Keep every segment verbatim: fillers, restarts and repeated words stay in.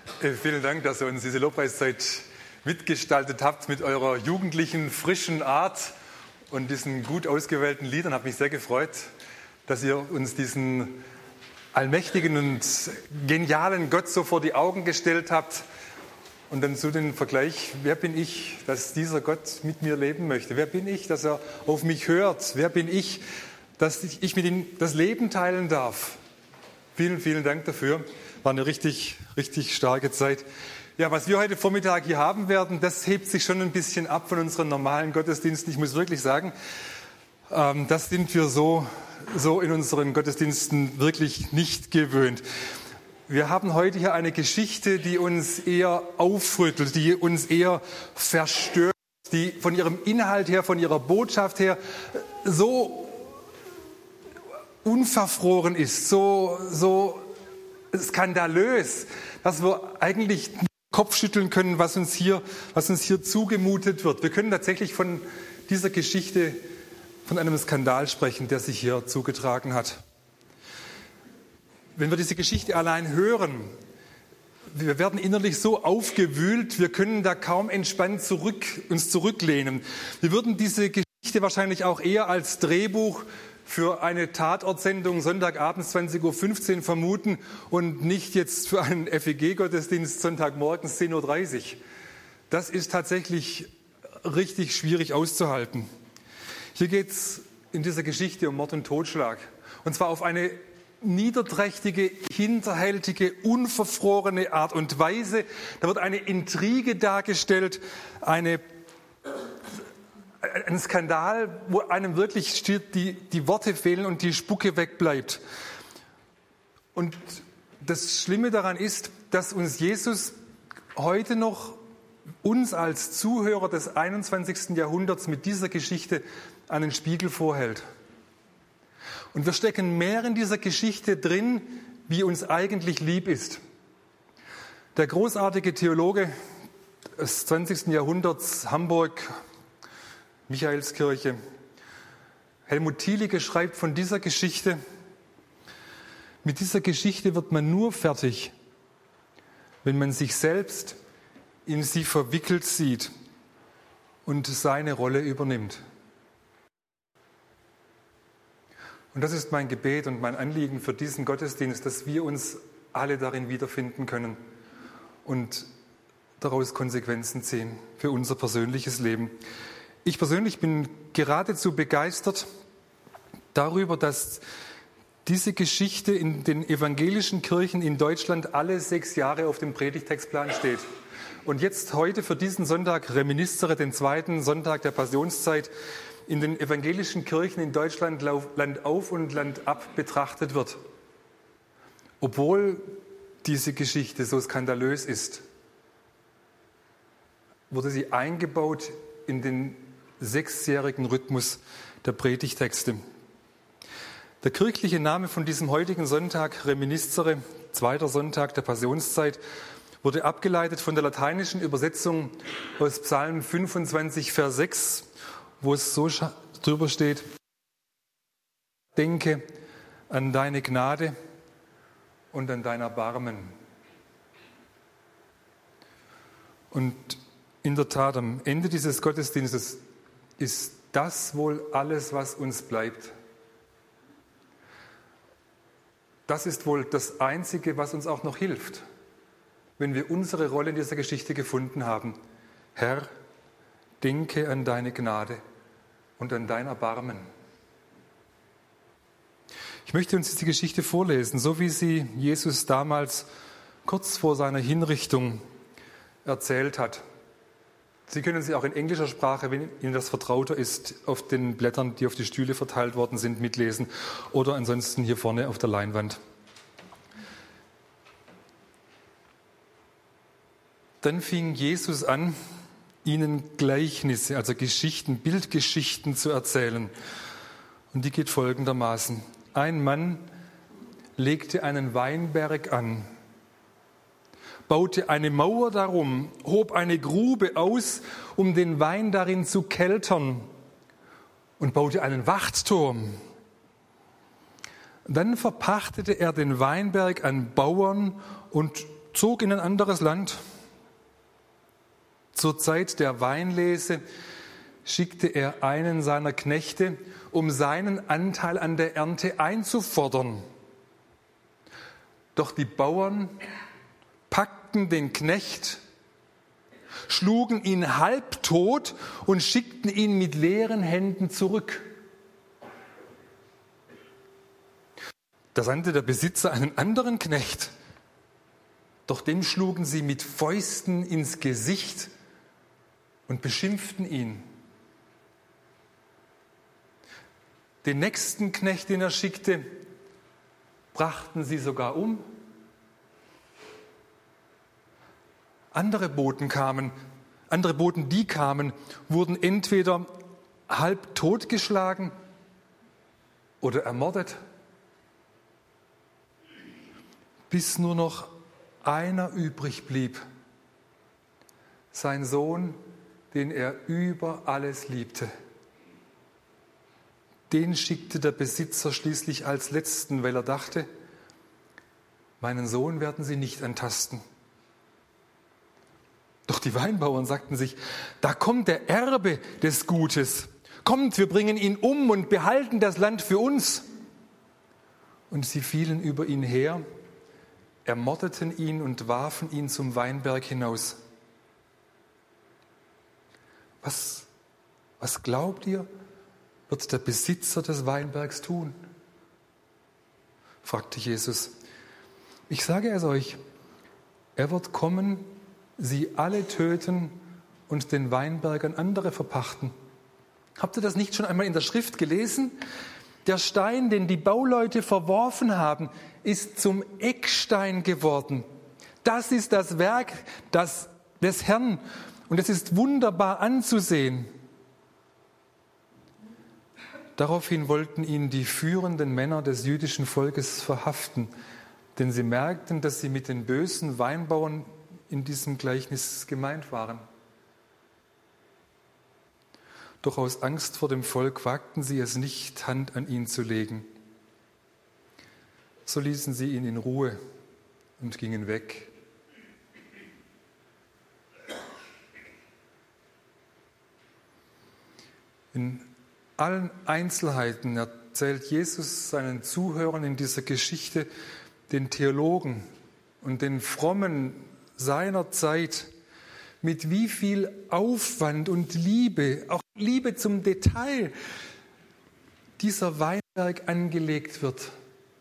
Äh, vielen Dank, dass ihr uns diese Lobpreiszeit mitgestaltet habt mit eurer jugendlichen, frischen Art und diesen gut ausgewählten Liedern. Hat mich sehr gefreut, dass ihr uns diesen allmächtigen und genialen Gott so vor die Augen gestellt habt. Und dann so den Vergleich, wer bin ich, dass dieser Gott mit mir leben möchte? Wer bin ich, dass er auf mich hört? Wer bin ich, dass ich mit ihm das Leben teilen darf? Vielen, vielen Dank dafür. War eine richtig, richtig starke Zeit. Ja, was wir heute Vormittag hier haben werden, das hebt sich schon ein bisschen ab von unseren normalen Gottesdiensten. Ich muss wirklich sagen, ähm, das sind wir so, so in unseren Gottesdiensten wirklich nicht gewöhnt. Wir haben heute hier eine Geschichte, die uns eher aufrüttelt, die uns eher verstört, die von ihrem Inhalt her, von ihrer Botschaft her so unverfroren ist, so, so skandalös, dass wir eigentlich den Kopf schütteln können, was uns hier, was uns hier zugemutet wird. Wir können tatsächlich von dieser Geschichte, von einem Skandal sprechen, der sich hier zugetragen hat. Wenn wir diese Geschichte allein hören, wir werden innerlich so aufgewühlt, wir können da kaum entspannt zurück, uns zurücklehnen. Wir würden diese Geschichte wahrscheinlich auch eher als Drehbuch für eine Tatortsendung Sonntagabend zwanzig Uhr fünfzehn vermuten und nicht jetzt für einen F E G-Gottesdienst Sonntagmorgens zehn Uhr dreißig. Das ist tatsächlich richtig schwierig auszuhalten. Hier geht es in dieser Geschichte um Mord und Totschlag. Und zwar auf eine niederträchtige, hinterhältige, unverfrorene Art und Weise. Da wird eine Intrige dargestellt, eine, ein Skandal, wo einem wirklich die, die Worte fehlen und die Spucke wegbleibt. Und das Schlimme daran ist, dass uns Jesus heute noch, uns als Zuhörer des einundzwanzigsten Jahrhunderts mit dieser Geschichte einen Spiegel vorhält. Und wir stecken mehr in dieser Geschichte drin, wie uns eigentlich lieb ist. Der großartige Theologe des zwanzigsten Jahrhunderts, Hamburg, Michaelskirche, Helmut Thielicke schreibt von dieser Geschichte: Mit dieser Geschichte wird man nur fertig, wenn man sich selbst in sie verwickelt sieht und seine Rolle übernimmt. Und das ist mein Gebet und mein Anliegen für diesen Gottesdienst, dass wir uns alle darin wiederfinden können und daraus Konsequenzen ziehen für unser persönliches Leben. Ich persönlich bin geradezu begeistert darüber, dass diese Geschichte in den evangelischen Kirchen in Deutschland alle sechs Jahre auf dem Predigtextplan steht. Und jetzt heute für diesen Sonntag, Reminiscere, den zweiten Sonntag der Passionszeit, in den evangelischen Kirchen in Deutschland Land auf und Land ab betrachtet wird. Obwohl diese Geschichte so skandalös ist, wurde sie eingebaut in den sechsjährigen Rhythmus der Predigtexte. Der kirchliche Name von diesem heutigen Sonntag, Reminiscere, zweiter Sonntag der Passionszeit, wurde abgeleitet von der lateinischen Übersetzung aus Psalm fünfundzwanzig, Vers sechs, wo es so drüber steht: Denke an deine Gnade und an dein Erbarmen. Und in der Tat, am Ende dieses Gottesdienstes ist das wohl alles, was uns bleibt. Das ist wohl das Einzige, was uns auch noch hilft, wenn wir unsere Rolle in dieser Geschichte gefunden haben. Herr, denke an deine Gnade und an dein Erbarmen. Ich möchte uns diese Geschichte vorlesen, so wie sie Jesus damals kurz vor seiner Hinrichtung erzählt hat. Sie können sie auch in englischer Sprache, wenn Ihnen das vertrauter ist, auf den Blättern, die auf die Stühle verteilt worden sind, mitlesen oder ansonsten hier vorne auf der Leinwand. Dann fing Jesus an, ihnen Gleichnisse, also Geschichten, Bildgeschichten zu erzählen. Und die geht folgendermaßen: Ein Mann legte einen Weinberg an, baute eine Mauer darum, hob eine Grube aus, um den Wein darin zu keltern, und baute einen Wachtturm. Dann verpachtete er den Weinberg an Bauern und zog in ein anderes Land. Zur Zeit der Weinlese schickte er einen seiner Knechte, um seinen Anteil an der Ernte einzufordern. Doch die Bauern packten den Knecht, schlugen ihn halbtot und schickten ihn mit leeren Händen zurück. Da sandte der Besitzer einen anderen Knecht, doch dem schlugen sie mit Fäusten ins Gesicht und beschimpften ihn. Den nächsten Knecht, den er schickte, brachten sie sogar um. Andere Boten kamen, andere Boten, die kamen, wurden entweder halb totgeschlagen oder ermordet, bis nur noch einer übrig blieb, sein Sohn, den er über alles liebte. Den schickte der Besitzer schließlich als letzten, weil er dachte, meinen Sohn werden sie nicht antasten. Doch die Weinbauern sagten sich, da kommt der Erbe des Gutes. Kommt, wir bringen ihn um und behalten das Land für uns. Und sie fielen über ihn her, ermordeten ihn und warfen ihn zum Weinberg hinaus. Was, was glaubt ihr, wird der Besitzer des Weinbergs tun? Fragte Jesus. Ich sage es euch, er wird kommen, sie alle töten und den Weinberg an andere verpachten. Habt ihr das nicht schon einmal in der Schrift gelesen? Der Stein, den die Bauleute verworfen haben, ist zum Eckstein geworden. Das ist das Werk das, des Herrn und es ist wunderbar anzusehen. Daraufhin wollten ihn die führenden Männer des jüdischen Volkes verhaften, denn sie merkten, dass sie mit den bösen Weinbauern in diesem Gleichnis gemeint waren. Doch aus Angst vor dem Volk wagten sie es nicht, Hand an ihn zu legen. So ließen sie ihn in Ruhe und gingen weg. In allen Einzelheiten erzählt Jesus seinen Zuhörern in dieser Geschichte, den Theologen und den Frommen seiner Zeit, mit wie viel Aufwand und Liebe, auch Liebe zum Detail, dieser Weinberg angelegt wird.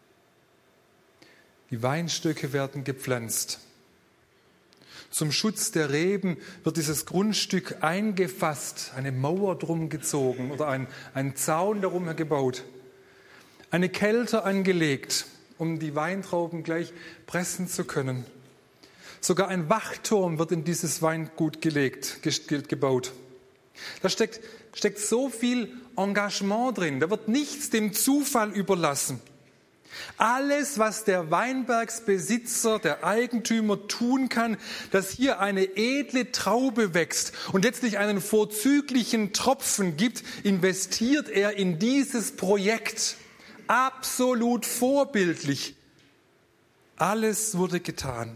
Die Weinstöcke werden gepflanzt. Zum Schutz der Reben wird dieses Grundstück eingefasst, eine Mauer drum gezogen oder ein, ein Zaun darum gebaut, eine Kelter angelegt, um die Weintrauben gleich pressen zu können. Sogar ein Wachturm wird in dieses Weingut gelegt, gebaut. Da steckt, steckt so viel Engagement drin, da wird nichts dem Zufall überlassen. Alles, was der Weinbergsbesitzer, der Eigentümer tun kann, dass hier eine edle Traube wächst und letztlich einen vorzüglichen Tropfen gibt, investiert er in dieses Projekt. Absolut vorbildlich. Alles wurde getan.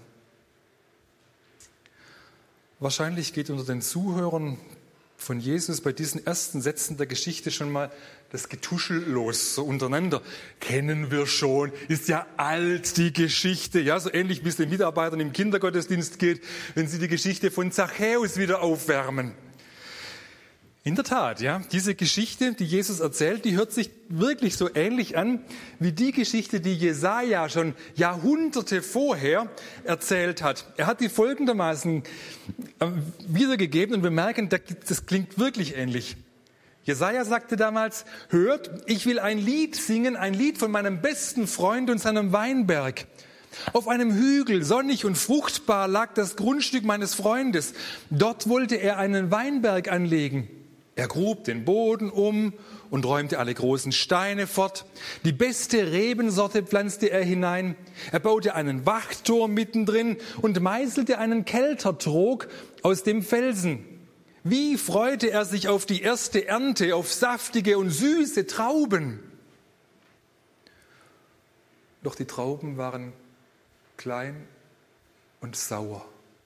Wahrscheinlich geht unter den Zuhörern von Jesus bei diesen ersten Sätzen der Geschichte schon mal das Getuschel los, so untereinander. Kennen wir schon, ist ja alt die Geschichte, ja, so ähnlich wie es den Mitarbeitern im Kindergottesdienst geht, wenn sie die Geschichte von Zachäus wieder aufwärmen. In der Tat, ja, diese Geschichte, die Jesus erzählt, die hört sich wirklich so ähnlich an wie die Geschichte, die Jesaja schon Jahrhunderte vorher erzählt hat. Er hat die folgendermaßen wiedergegeben und wir merken, das klingt wirklich ähnlich. Jesaja sagte damals, hört, ich will ein Lied singen, ein Lied von meinem besten Freund und seinem Weinberg. Auf einem Hügel, sonnig und fruchtbar, lag das Grundstück meines Freundes. Dort wollte er einen Weinberg anlegen. Er grub den Boden um und räumte alle großen Steine fort. Die beste Rebensorte pflanzte er hinein. Er baute einen Wachturm mittendrin und meißelte einen Keltertrog aus dem Felsen. Wie freute er sich auf die erste Ernte, auf saftige und süße Trauben. Doch die Trauben waren klein und sauer.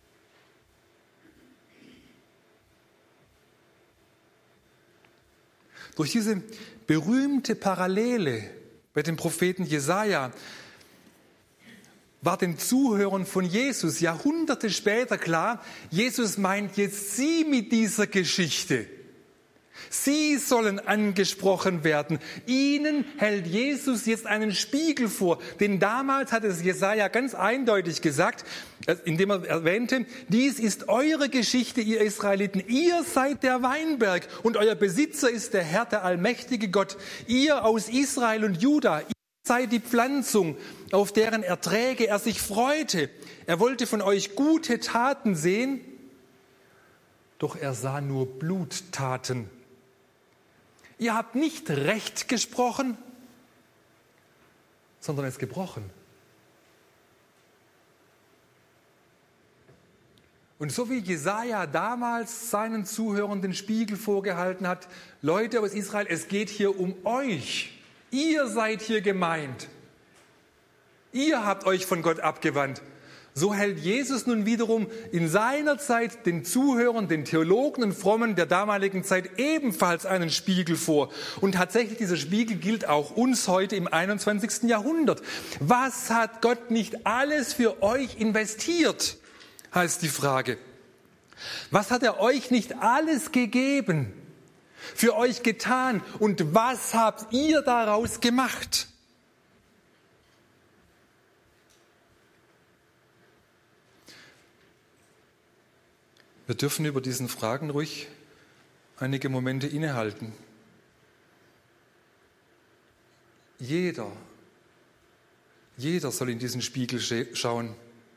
Durch diese berühmte Parallele bei dem Propheten Jesaja war den Zuhörern von Jesus Jahrhunderte später klar, Jesus meint jetzt sie mit dieser Geschichte. Sie sollen angesprochen werden. Ihnen hält Jesus jetzt einen Spiegel vor. Denn damals hat es Jesaja ganz eindeutig gesagt, indem er erwähnte, dies ist eure Geschichte, ihr Israeliten. Ihr seid der Weinberg und euer Besitzer ist der Herr, der allmächtige Gott. Ihr aus Israel und Juda, ihr seid die Pflanzung, auf deren Erträge er sich freute. Er wollte von euch gute Taten sehen, doch er sah nur Bluttaten. Ihr habt nicht Recht gesprochen, sondern es gebrochen. Und so wie Jesaja damals seinen Zuhörern den Spiegel vorgehalten hat, Leute aus Israel, es geht hier um euch. Ihr seid hier gemeint. Ihr habt euch von Gott abgewandt. So hält Jesus nun wiederum in seiner Zeit den Zuhörern, den Theologen und Frommen der damaligen Zeit ebenfalls einen Spiegel vor. Und tatsächlich, dieser Spiegel gilt auch uns heute im einundzwanzigsten Jahrhundert. Was hat Gott nicht alles für euch investiert, heißt die Frage. Was hat er euch nicht alles gegeben, für euch getan und was habt ihr daraus gemacht? Wir dürfen über diesen Fragen ruhig einige Momente innehalten. Jeder, jeder soll in diesen Spiegel schauen.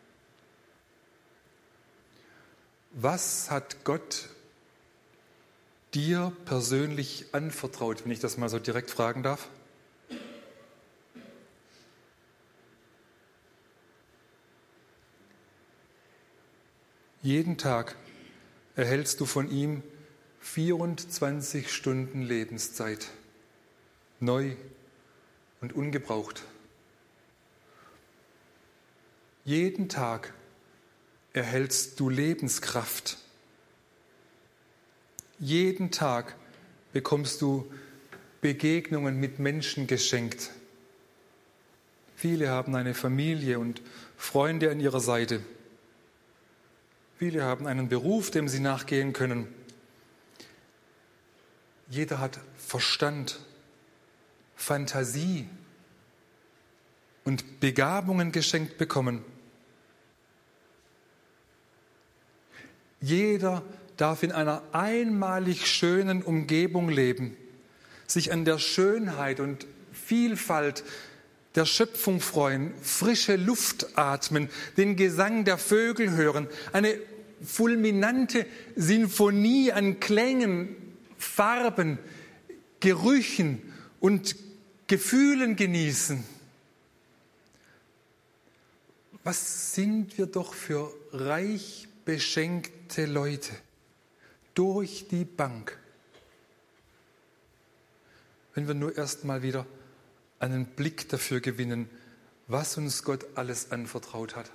Was hat Gott dir persönlich anvertraut, wenn ich das mal so direkt fragen darf? Jeden Tag erhältst du von ihm vierundzwanzig Stunden Lebenszeit, neu und ungebraucht. Jeden Tag erhältst du Lebenskraft. Jeden Tag bekommst du Begegnungen mit Menschen geschenkt. Viele haben eine Familie und Freunde an ihrer Seite. Viele haben einen Beruf, dem sie nachgehen können. Jeder hat Verstand, Fantasie und Begabungen geschenkt bekommen. Jeder darf in einer einmalig schönen Umgebung leben, sich an der Schönheit und Vielfalt der Schöpfung freuen, frische Luft atmen, den Gesang der Vögel hören, eine fulminante Sinfonie an Klängen, Farben, Gerüchen und Gefühlen genießen. Was sind wir doch für reich beschenkte Leute durch die Bank, wenn wir nur erst mal wieder einen Blick dafür gewinnen, was uns Gott alles anvertraut hat.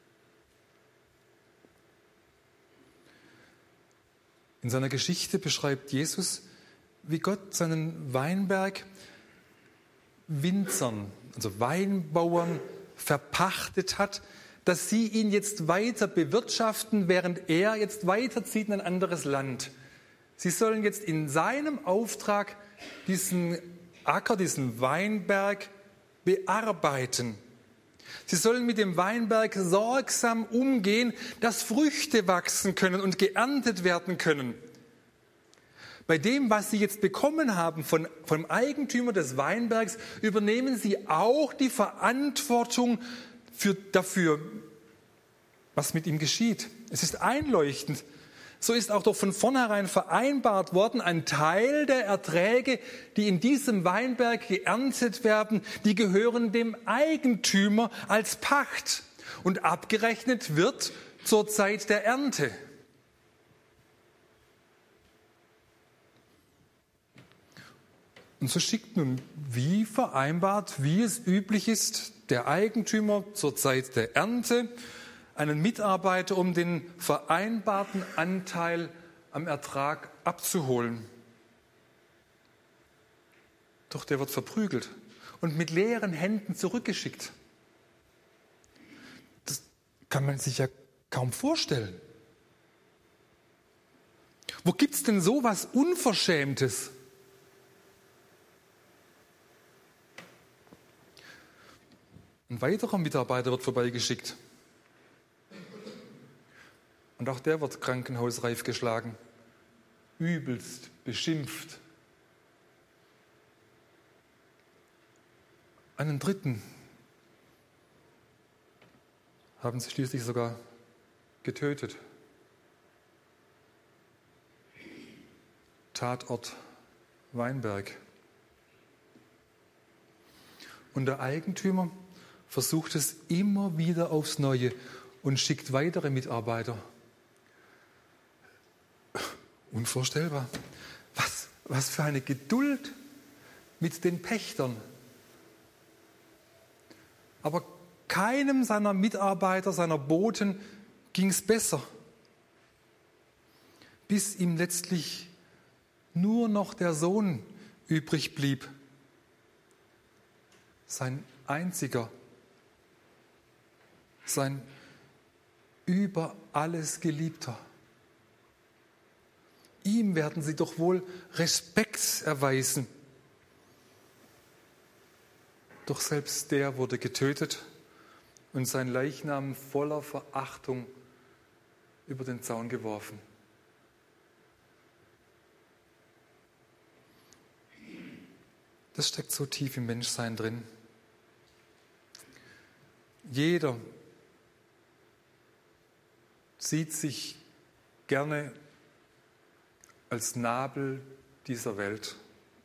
In seiner Geschichte beschreibt Jesus, wie Gott seinen Weinberg Winzern, also Weinbauern, verpachtet hat, dass sie ihn jetzt weiter bewirtschaften, während er jetzt weiterzieht in ein anderes Land. Sie sollen jetzt in seinem Auftrag diesen Acker, diesen Weinberg bearbeiten. Sie sollen mit dem Weinberg sorgsam umgehen, dass Früchte wachsen können und geerntet werden können. Bei dem, was sie jetzt bekommen haben von, vom Eigentümer des Weinbergs, übernehmen sie auch die Verantwortung für, dafür, was mit ihm geschieht. Es ist einleuchtend. So ist auch doch von vornherein vereinbart worden, ein Teil der Erträge, die in diesem Weinberg geerntet werden, die gehören dem Eigentümer als Pacht und abgerechnet wird zur Zeit der Ernte. Und so schickt nun, wie vereinbart, wie es üblich ist, der Eigentümer zur Zeit der Ernte einen Mitarbeiter, um den vereinbarten Anteil am Ertrag abzuholen. Doch der wird verprügelt und mit leeren Händen zurückgeschickt. Das kann man sich ja kaum vorstellen. Wo gibt es denn so was Unverschämtes? Ein weiterer Mitarbeiter wird vorbeigeschickt. Und auch der wird krankenhausreif geschlagen, übelst beschimpft. Einen dritten haben sie schließlich sogar getötet. Tatort Weinberg. Und der Eigentümer versucht es immer wieder aufs Neue und schickt weitere Mitarbeiter. Unvorstellbar. Was, was für eine Geduld mit den Pächtern. Aber keinem seiner Mitarbeiter, seiner Boten ging es besser, bis ihm letztlich nur noch der Sohn übrig blieb. Sein einziger, sein über alles Geliebter. Ihm werden sie doch wohl Respekt erweisen. Doch selbst der wurde getötet und sein Leichnam voller Verachtung über den Zaun geworfen. Das steckt so tief im Menschsein drin. Jeder sieht sich gerne als Nabel dieser Welt.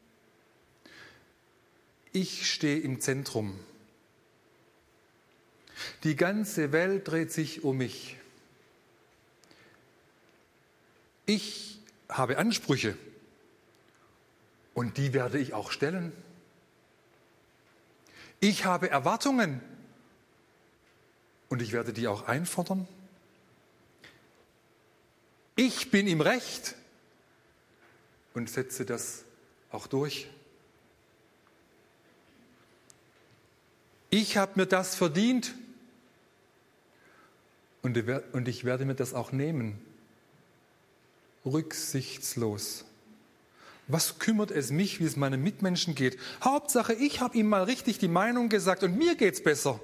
Ich stehe im Zentrum. Die ganze Welt dreht sich um mich. Ich habe Ansprüche und die werde ich auch stellen. Ich habe Erwartungen und ich werde die auch einfordern. Ich bin im Recht und setze das auch durch. Ich habe mir das verdient und ich werde mir das auch nehmen. Rücksichtslos. Was kümmert es mich, wie es meinen Mitmenschen geht? Hauptsache, ich habe ihm mal richtig die Meinung gesagt und mir geht's besser.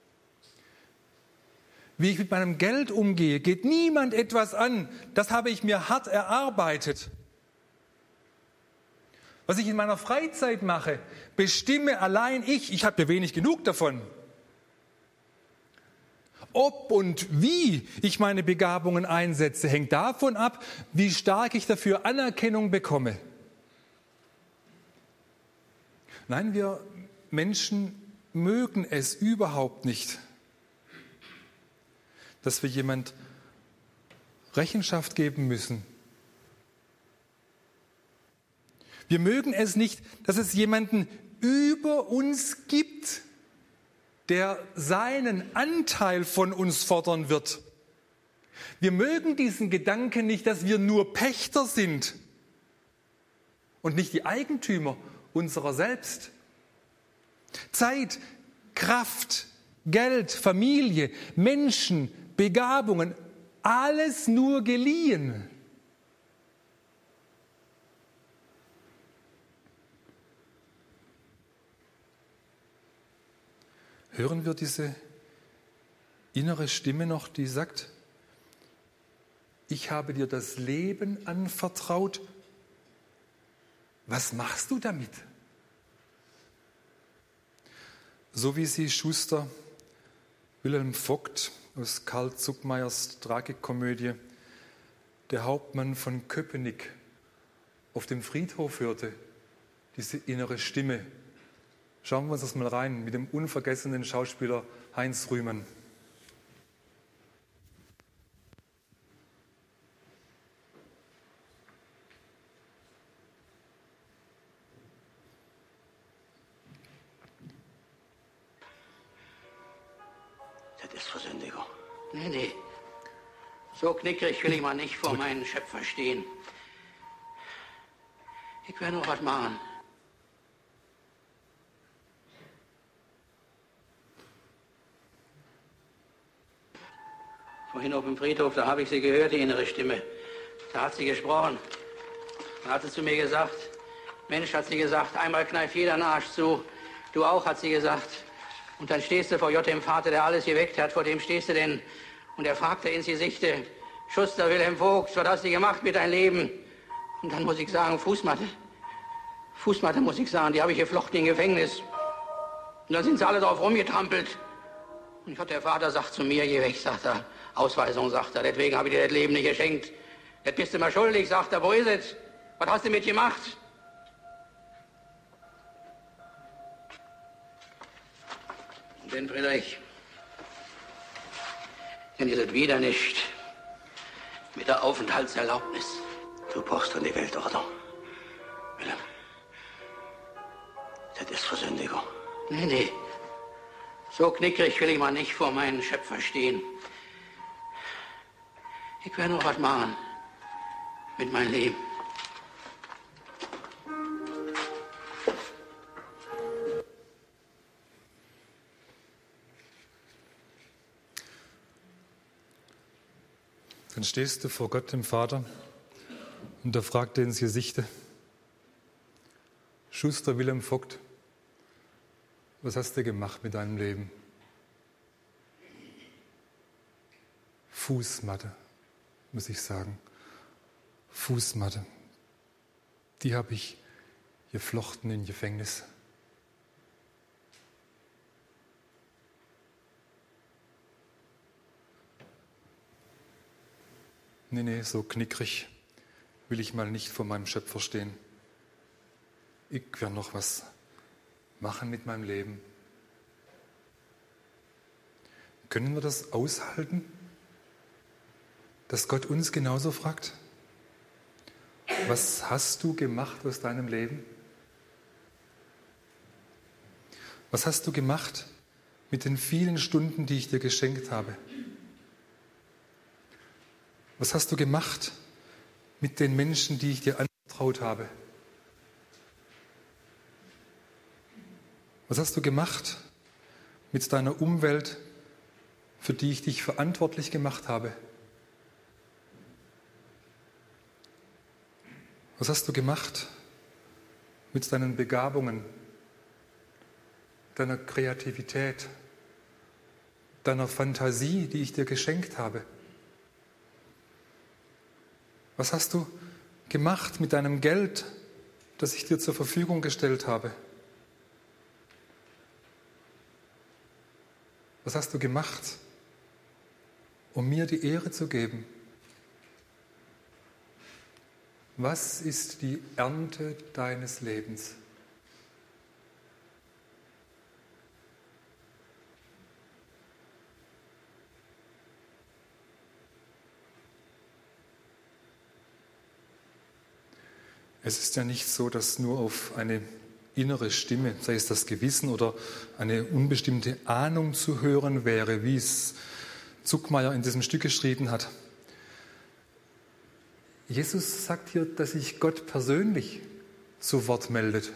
Wie ich mit meinem Geld umgehe, geht niemand etwas an. Das habe ich mir hart erarbeitet. Was ich in meiner Freizeit mache, bestimme allein ich. Ich habe ja wenig genug davon. Ob und wie ich meine Begabungen einsetze, hängt davon ab, wie stark ich dafür Anerkennung bekomme. Nein, wir Menschen mögen es überhaupt nicht, dass wir jemand Rechenschaft geben müssen. Wir mögen es nicht, dass es jemanden über uns gibt, der seinen Anteil von uns fordern wird. Wir mögen diesen Gedanken nicht, dass wir nur Pächter sind und nicht die Eigentümer unserer selbst. Zeit, Kraft, Geld, Familie, Menschen, Begabungen, alles nur geliehen. Hören wir diese innere Stimme noch, die sagt, ich habe dir das Leben anvertraut, was machst du damit? So wie sie Schuster Wilhelm Vogt aus Karl Zuckmayers Tragikomödie, der Hauptmann von Köpenick, auf dem Friedhof hörte, diese innere Stimme. Schauen wir uns das mal rein mit dem unvergessenen Schauspieler Heinz Rühmann. Das ist Versündigung. Nee, nee. So knickrig will ich mal nicht vor meinen Schöpfer stehen. Ich werde noch was machen. Vorhin auf dem Friedhof, da habe ich sie gehört, die innere Stimme. Da hat sie gesprochen. Da hat sie zu mir gesagt, Mensch, hat sie gesagt, einmal kneift jeder einen Arsch zu. Du auch, hat sie gesagt. Und dann stehst du vor J dem Vater, der alles geweckt hat. Vor dem stehst du denn. Und er fragte ins Gesicht, Schuster Wilhelm Vogt, was hast du gemacht mit deinem Leben? Und dann muss ich sagen, Fußmatte. Fußmatte muss ich sagen, die habe ich geflochten im Gefängnis. Und dann sind sie alle drauf rumgetrampelt. Und Gott, der Vater sagt zu mir, geh weg, sagt er. Ausweisung, sagt er, deswegen habe ich dir das Leben nicht geschenkt. Das bist du mal schuldig, sagt er, wo ist es? Was hast du mit gemacht? Und dann, Friedrich, dann ist es wieder nicht mit der Aufenthaltserlaubnis. Du brauchst an die Weltordnung. Wilhelm, das ist Versündigung. Nee, nee. So knickrig will ich mal nicht vor meinen Schöpfer stehen. Ich werde noch was machen mit meinem Leben. Dann stehst du vor Gott, dem Vater, und er fragt dir ins Gesicht, Schuster Wilhelm Vogt, was hast du gemacht mit deinem Leben? Fußmatte, muss ich sagen. Fußmatte. Die habe ich geflochten im Gefängnis. Nee, nee, so knickrig will ich mal nicht vor meinem Schöpfer stehen. Ich werde noch was machen mit meinem Leben. Können wir das aushalten, dass Gott uns genauso fragt? Was hast du gemacht aus deinem Leben? Was hast du gemacht mit den vielen Stunden, die ich dir geschenkt habe? Was hast du gemacht mit den Menschen, die ich dir anvertraut habe? Was hast du gemacht mit deiner Umwelt, für die ich dich verantwortlich gemacht habe? Was hast du gemacht mit deinen Begabungen, deiner Kreativität, deiner Fantasie, die ich dir geschenkt habe? Was hast du gemacht mit deinem Geld, das ich dir zur Verfügung gestellt habe? Was hast du gemacht, um mir die Ehre zu geben? Was ist die Ernte deines Lebens? Es ist ja nicht so, dass nur auf eine innere Stimme, sei es das Gewissen oder eine unbestimmte Ahnung zu hören wäre, wie es Zuckmayer in diesem Stück geschrieben hat. Jesus sagt hier, dass sich Gott persönlich zu Wort meldet.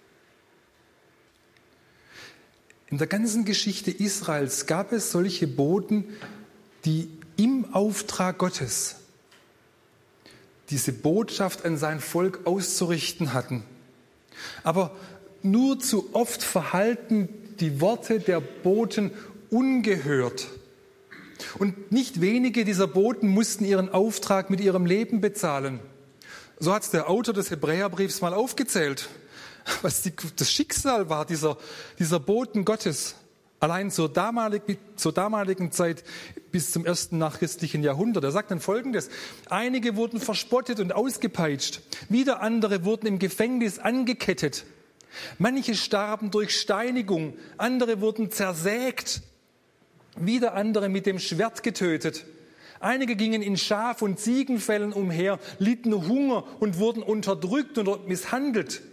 In der ganzen Geschichte Israels gab es solche Boten, die im Auftrag Gottes diese Botschaft an sein Volk auszurichten hatten. Aber nur zu oft verhalten die Worte der Boten ungehört. Und nicht wenige dieser Boten mussten ihren Auftrag mit ihrem Leben bezahlen. So hat es der Autor des Hebräerbriefs mal aufgezählt, was die, das Schicksal war dieser, dieser Boten Gottes. Allein zur damaligen, zur damaligen Zeit bis zum ersten nachchristlichen Jahrhundert. Er sagt dann Folgendes: Einige wurden verspottet und ausgepeitscht, wieder andere wurden im Gefängnis angekettet. Manche starben durch Steinigung, andere wurden zersägt, wieder andere mit dem Schwert getötet. Einige gingen in Schaf- und Ziegenfällen umher, litten Hunger und wurden unterdrückt und misshandelt.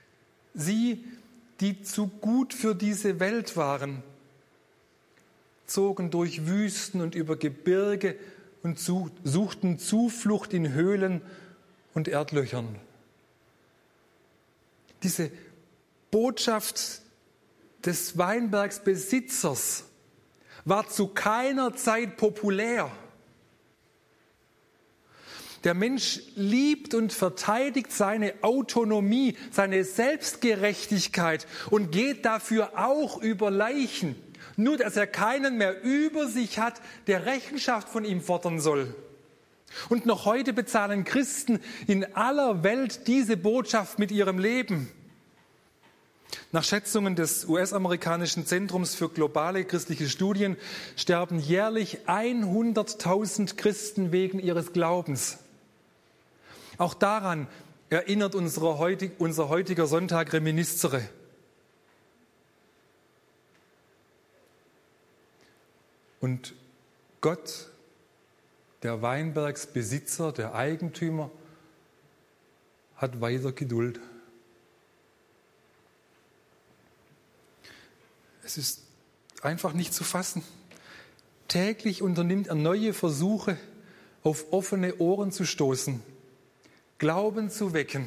Sie, die zu gut für diese Welt waren, zogen durch Wüsten und über Gebirge und suchten Zuflucht in Höhlen und Erdlöchern. Diese Botschaft des Weinbergsbesitzers war zu keiner Zeit populär. Der Mensch liebt und verteidigt seine Autonomie, seine Selbstgerechtigkeit und geht dafür auch über Leichen. Nur, dass er keinen mehr über sich hat, der Rechenschaft von ihm fordern soll. Und noch heute bezahlen Christen in aller Welt diese Botschaft mit ihrem Leben. Nach Schätzungen des U S-amerikanischen Zentrums für globale christliche Studien sterben jährlich hunderttausend Christen wegen ihres Glaubens. Auch daran erinnert unsere heutig, unser heutiger Sonntag Reminiscere. Und Gott, der Weinbergsbesitzer, der Eigentümer, hat weiter Geduld. Es ist einfach nicht zu fassen. Täglich unternimmt er neue Versuche, auf offene Ohren zu stoßen, Glauben zu wecken.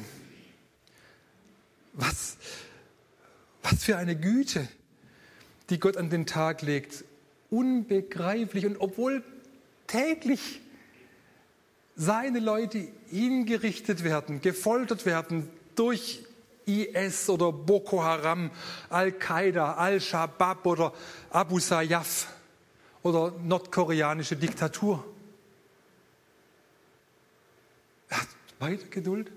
Was, was für eine Güte, die Gott an den Tag legt. Unbegreiflich. Und obwohl täglich seine Leute hingerichtet werden, gefoltert werden durch I S oder Boko Haram, Al-Qaida, Al-Shabaab oder Abu Sayyaf oder nordkoreanische Diktatur. Er hat weiter Geduld.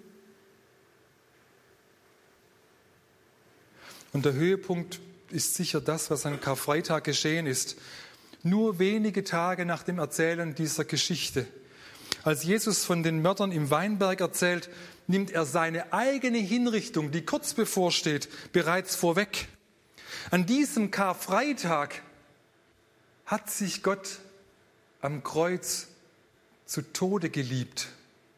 Und der Höhepunkt ist sicher das, was an Karfreitag geschehen ist. Nur wenige Tage nach dem Erzählen dieser Geschichte. Als Jesus von den Mördern im Weinberg erzählt, nimmt er seine eigene Hinrichtung, die kurz bevorsteht, bereits vorweg. An diesem Karfreitag hat sich Gott am Kreuz zu Tode geliebt.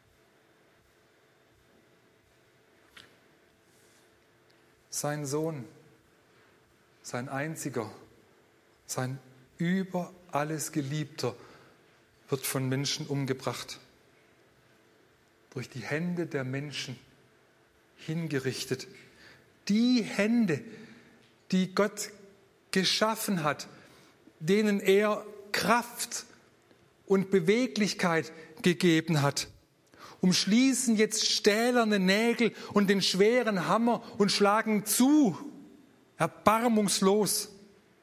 Sein Sohn, sein einziger, sein über alles Geliebter wird von Menschen umgebracht. Durch die Hände der Menschen hingerichtet. Die Hände, die Gott geschaffen hat, denen er Kraft und Beweglichkeit gegeben hat, umschließen jetzt stählerne Nägel und den schweren Hammer und schlagen zu, erbarmungslos.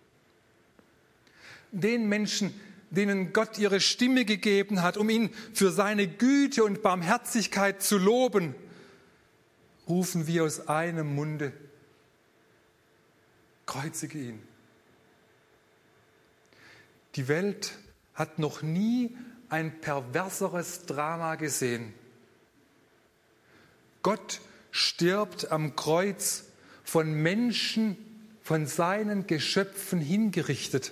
Den Menschen, denen Gott ihre Stimme gegeben hat, um ihn für seine Güte und Barmherzigkeit zu loben, rufen wir aus einem Munde: Kreuzige ihn. Die Welt hat noch nie ein perverseres Drama gesehen. Gott stirbt am Kreuz, von Menschen, von seinen Geschöpfen hingerichtet.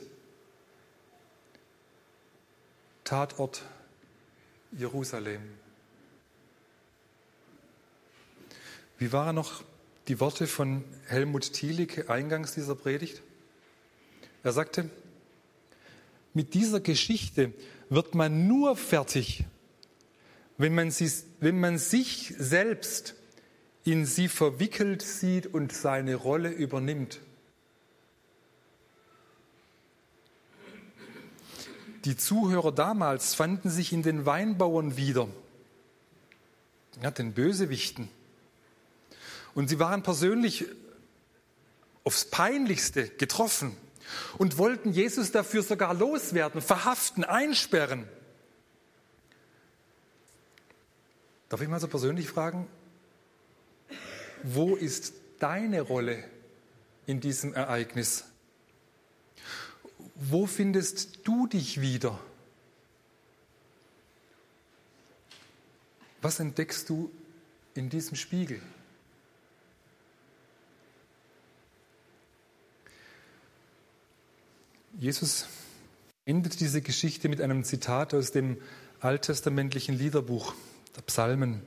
Tatort Jerusalem. Wie waren noch die Worte von Helmut Thielicke eingangs dieser Predigt? Er sagte: Mit dieser Geschichte wird man nur fertig, wenn man, sie, wenn man sich selbst in sie verwickelt sieht und seine Rolle übernimmt. Die Zuhörer damals fanden sich in den Weinbauern wieder, ja, den Bösewichten. Und sie waren persönlich aufs Peinlichste getroffen und wollten Jesus dafür sogar loswerden, verhaften, einsperren. Darf ich mal so persönlich fragen, wo ist deine Rolle in diesem Ereignis? Wo findest du dich wieder? Was entdeckst du in diesem Spiegel? Jesus endet diese Geschichte mit einem Zitat aus dem alttestamentlichen Liederbuch, der Psalmen,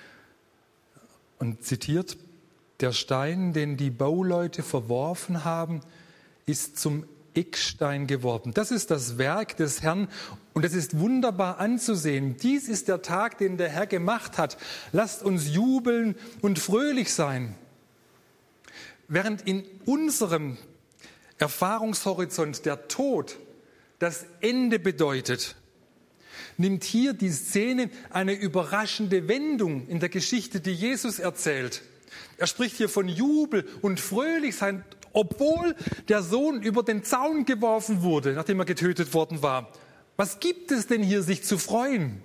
und zitiert: Der Stein, den die Bauleute verworfen haben, ist zum Eckstein geworden. Das ist das Werk des Herrn und es ist wunderbar anzusehen. Dies ist der Tag, den der Herr gemacht hat. Lasst uns jubeln und fröhlich sein. Während in unserem Erfahrungshorizont der Tod das Ende bedeutet, nimmt hier die Szene eine überraschende Wendung in der Geschichte, die Jesus erzählt. Er spricht hier von Jubel und Fröhlichsein, obwohl der Sohn über den Zaun geworfen wurde, nachdem er getötet worden war. Was gibt es denn hier, sich zu freuen?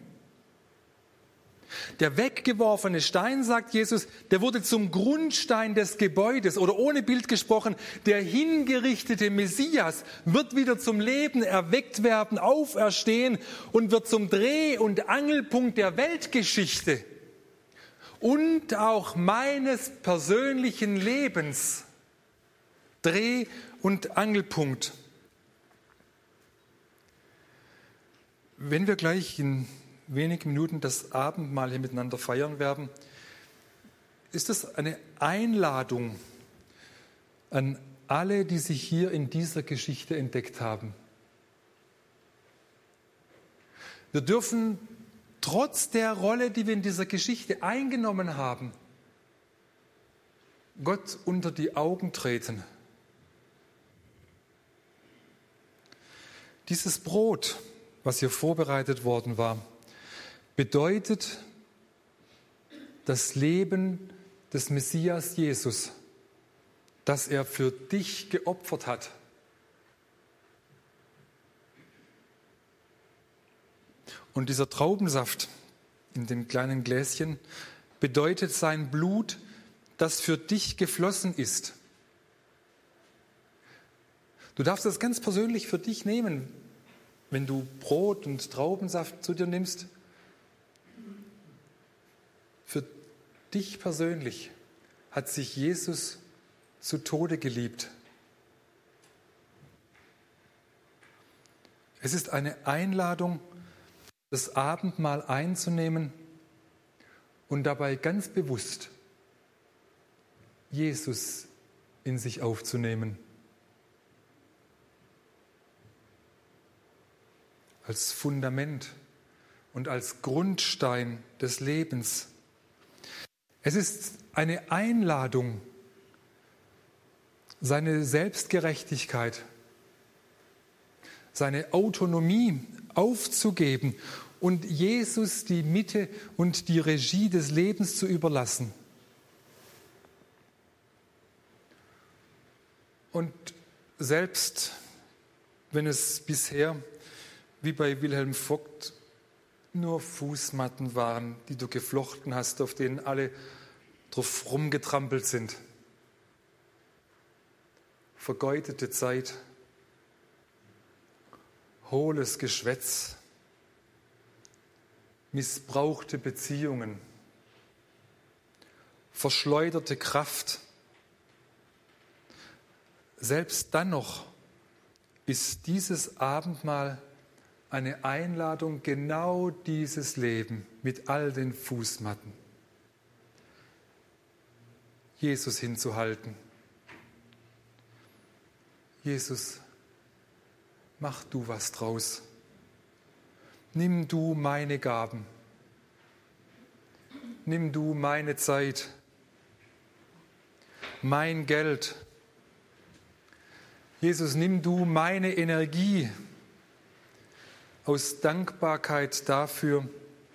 Der weggeworfene Stein, sagt Jesus, der wurde zum Grundstein des Gebäudes. Oder ohne Bild gesprochen, der hingerichtete Messias wird wieder zum Leben erweckt werden, auferstehen und wird zum Dreh- und Angelpunkt der Weltgeschichte und auch meines persönlichen Lebens. Dreh- und Angelpunkt. Wenn wir gleich in wenigen Minuten das Abendmahl hier miteinander feiern werden, ist es eine Einladung an alle, die sich hier in dieser Geschichte entdeckt haben. Wir dürfen trotz der Rolle, die wir in dieser Geschichte eingenommen haben, Gott unter die Augen treten. Dieses Brot, was hier vorbereitet worden war, bedeutet das Leben des Messias Jesus, das er für dich geopfert hat. Und dieser Traubensaft in dem kleinen Gläschen bedeutet sein Blut, das für dich geflossen ist. Du darfst das ganz persönlich für dich nehmen, wenn du Brot und Traubensaft zu dir nimmst. Für dich persönlich hat sich Jesus zu Tode geliebt. Es ist eine Einladung, das Abendmahl einzunehmen und dabei ganz bewusst Jesus in sich aufzunehmen. Als Fundament und als Grundstein des Lebens. Es ist eine Einladung, seine Selbstgerechtigkeit, seine Autonomie aufzugeben und Jesus die Mitte und die Regie des Lebens zu überlassen. Und selbst wenn es bisher, wie bei Wilhelm Vogt, nur Fußmatten waren, die du geflochten hast, auf denen alle drauf rumgetrampelt sind. Vergeudete Zeit, hohles Geschwätz, missbrauchte Beziehungen, verschleuderte Kraft. Selbst dann noch ist dieses Abendmahl eine Einladung, genau dieses Leben mit all den Fußmatten Jesus hinzuhalten. Jesus, mach du was draus. Nimm du meine Gaben. Nimm du meine Zeit, mein Geld. Jesus, nimm du meine Energie aus Dankbarkeit dafür,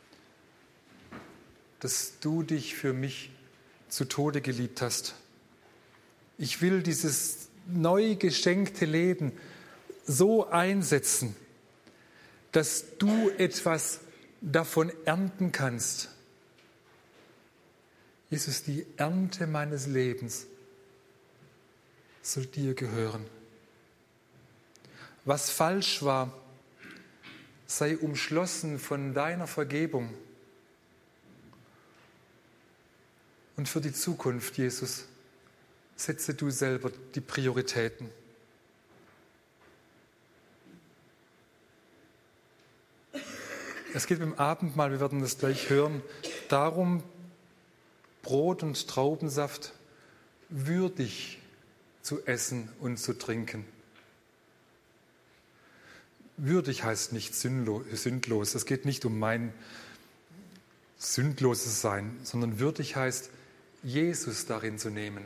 dass du dich für mich zu Tode geliebt hast. Ich will dieses neu geschenkte Leben so einsetzen, dass du etwas davon ernten kannst. Jesus, die Ernte meines Lebens soll dir gehören. Was falsch war, sei umschlossen von deiner Vergebung. Und für die Zukunft, Jesus, setze du selber die Prioritäten. Es geht beim Abendmahl, wir werden das gleich hören, darum, Brot und Traubensaft würdig zu essen und zu trinken. würdig heißt nicht sündlos. Es geht nicht um mein sündloses Sein, sondern würdig heißt, Jesus darin zu nehmen.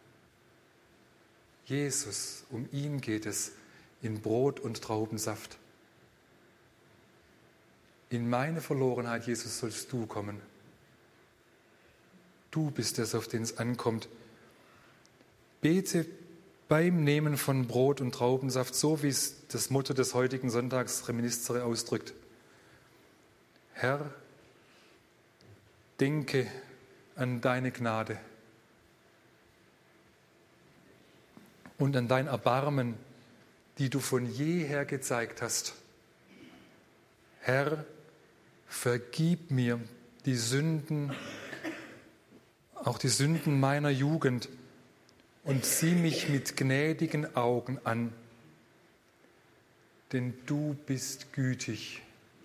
Jesus, um ihn geht es in Brot und Traubensaft. In meine Verlorenheit, Jesus, sollst du kommen. Du bist es, auf den es ankommt. Bete beim Nehmen von Brot und Traubensaft, so wie es das Motto des heutigen Sonntags Reminiscere ausdrückt. Herr, denke an deine Gnade und an dein Erbarmen, die du von jeher gezeigt hast. Herr, vergib mir die Sünden, auch die Sünden meiner Jugend, und sieh mich mit gnädigen Augen an, denn du bist gütig.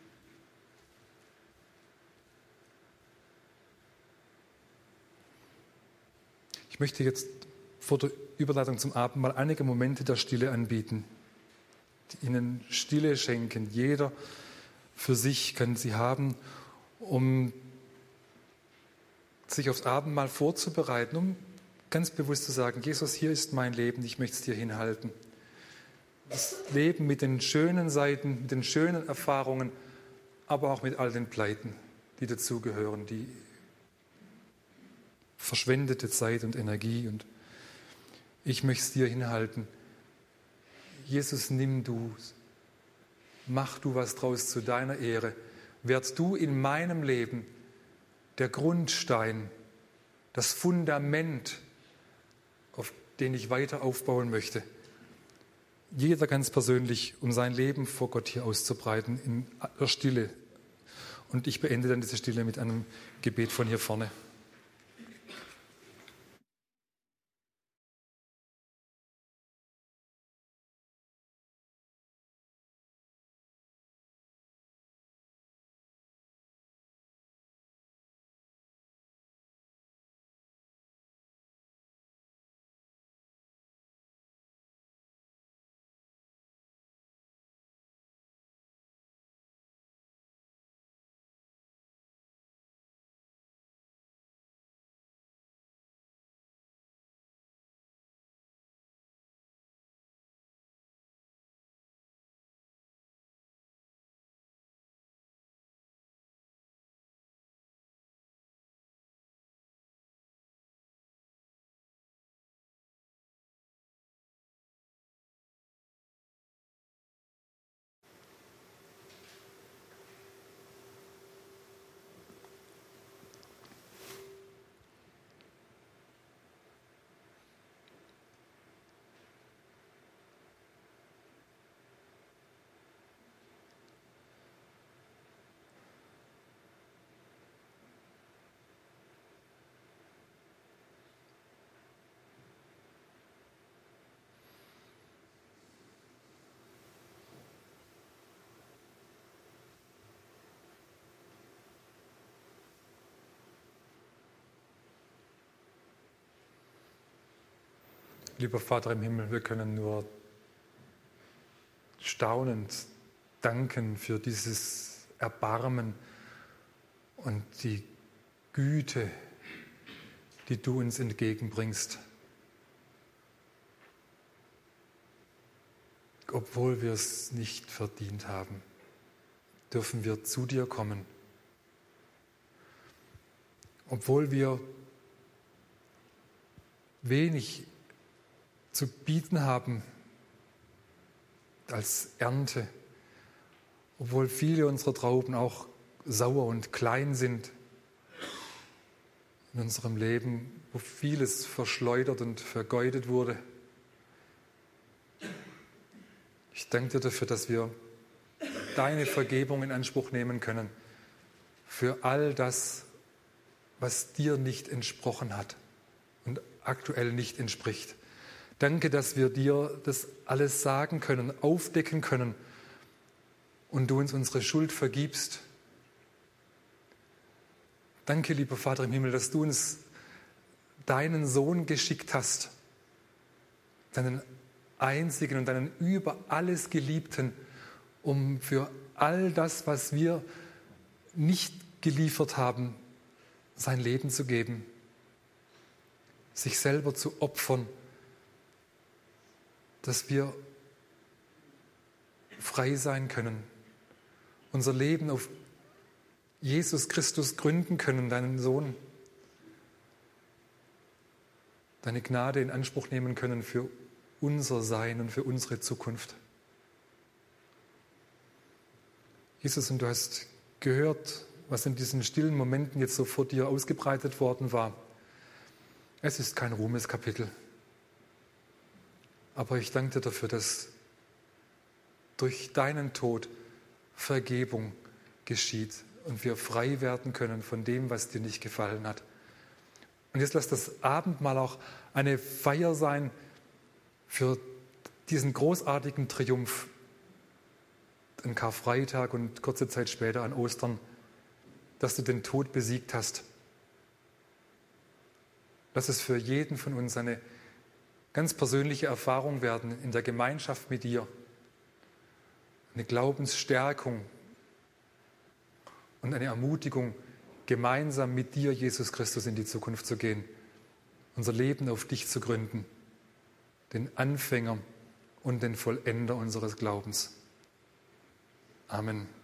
Ich möchte jetzt vor der Überleitung zum Abendmahl einige Momente der Stille anbieten, die Ihnen Stille schenken. Jeder für sich kann sie haben, um sich aufs Abendmahl vorzubereiten, um ganz bewusst zu sagen, Jesus, hier ist mein Leben, ich möchte es dir hinhalten. Das Leben mit den schönen Seiten, mit den schönen Erfahrungen, aber auch mit all den Pleiten, die dazugehören, die verschwendete Zeit und Energie. Und ich möchte es dir hinhalten. Jesus, nimm du, mach du was draus zu deiner Ehre. Werd du in meinem Leben der Grundstein, das Fundament, auf den ich weiter aufbauen möchte. Jeder ganz persönlich, um sein Leben vor Gott hier auszubreiten, in der Stille. Und ich beende dann diese Stille mit einem Gebet von hier vorne. Lieber Vater im Himmel, wir können nur staunend danken für dieses Erbarmen und die Güte, die du uns entgegenbringst. Obwohl wir es nicht verdient haben, dürfen wir zu dir kommen. Obwohl wir wenig zu bieten haben als Ernte, obwohl viele unserer Trauben auch sauer und klein sind in unserem Leben, wo vieles verschleudert und vergeudet wurde. Ich danke dir dafür, dass wir deine Vergebung in Anspruch nehmen können für all das, was dir nicht entsprochen hat und aktuell nicht entspricht. Danke, dass wir dir das alles sagen können, aufdecken können und du uns unsere Schuld vergibst. Danke, lieber Vater im Himmel, dass du uns deinen Sohn geschickt hast, deinen einzigen und deinen über alles Geliebten, um für all das, was wir nicht geliefert haben, sein Leben zu geben, sich selber zu opfern, dass wir frei sein können, unser Leben auf Jesus Christus gründen können, deinen Sohn, deine Gnade in Anspruch nehmen können für unser Sein und für unsere Zukunft. Jesus, und du hast gehört, was in diesen stillen Momenten jetzt so vor dir ausgebreitet worden war. Es ist kein Ruhmeskapitel. Aber ich danke dir dafür, dass durch deinen Tod Vergebung geschieht und wir frei werden können von dem, was dir nicht gefallen hat. Und jetzt lass das Abendmahl auch eine Feier sein für diesen großartigen Triumph an Karfreitag und kurze Zeit später an Ostern, dass du den Tod besiegt hast. Lass es für jeden von uns eine ganz persönliche Erfahrung werden in der Gemeinschaft mit dir, eine Glaubensstärkung und eine Ermutigung, gemeinsam mit dir, Jesus Christus, in die Zukunft zu gehen, unser Leben auf dich zu gründen, den Anfänger und den Vollender unseres Glaubens. Amen.